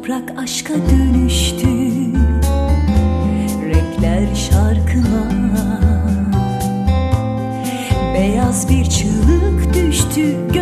toprak aşka dönüştü, renkler şarkıma. Beyaz bir çığlık düştü